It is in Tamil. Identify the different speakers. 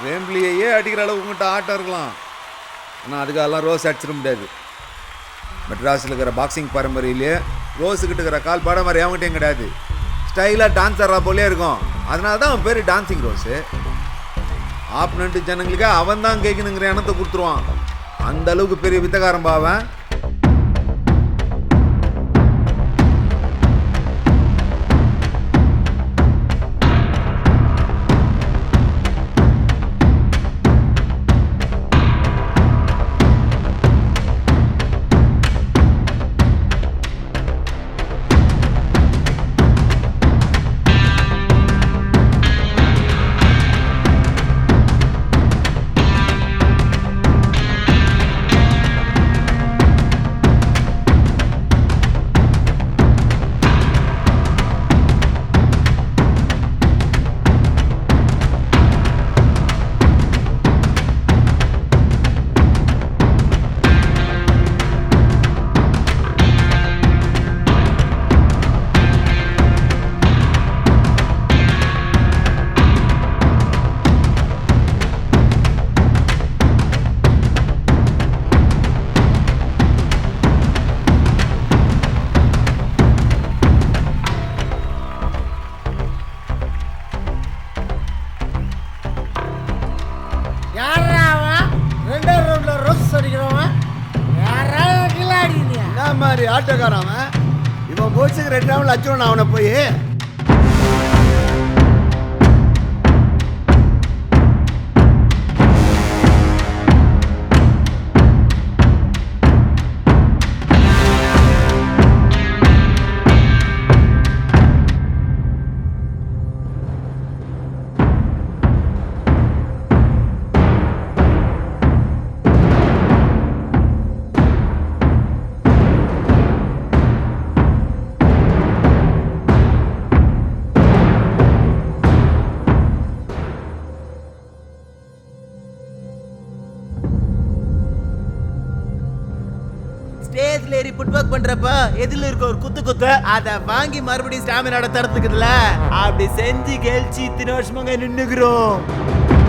Speaker 1: வேம்பிலியே அடிக்கிற அளவு உங்கள்கிட்ட ஆட்டம் இருக்கலாம், ஆனால் அதுக்கெல்லாம் ரோஸ் அடிச்சிட முடியாது. மெட்ராஸில் இருக்கிற பாக்ஸிங் பரம்பரையிலே ரோஸுக்கிட்ட இருக்கிற கால் பாட மாதிரி அவங்ககிட்டையும் கிடையாது. ஸ்டைலாக டான்ஸ் ஆடுறா போலே இருக்கும். அதனால தான் அவன் பேர் டான்ஸிங் ரோஸு. ஆப்னண்ட்டு ஜனங்களுக்கு அவன் தான் கேட்கணுங்கிற எண்ணத்தை கொடுத்துருவான். அந்த அளவுக்கு பெரிய வித்தகாரம் பாவன்.
Speaker 2: மாதிரி ஆட்டோக்காரன் இவன் போச்சுக்கு 2 நாள் அச்சோன்னு அவனை போய்
Speaker 3: ஸ்டேஜ்ல ஏறி புட் ஒர்க் பண்றப்ப எதில இருக்க ஒரு குத்து அத வாங்கி மறுபடியும் ஸ்டாமினாட தரத்துக்குதுல அப்படி செஞ்சு கெல்ச்சி இத்தனை வருஷமாங்க நின்னுக்குறோம்.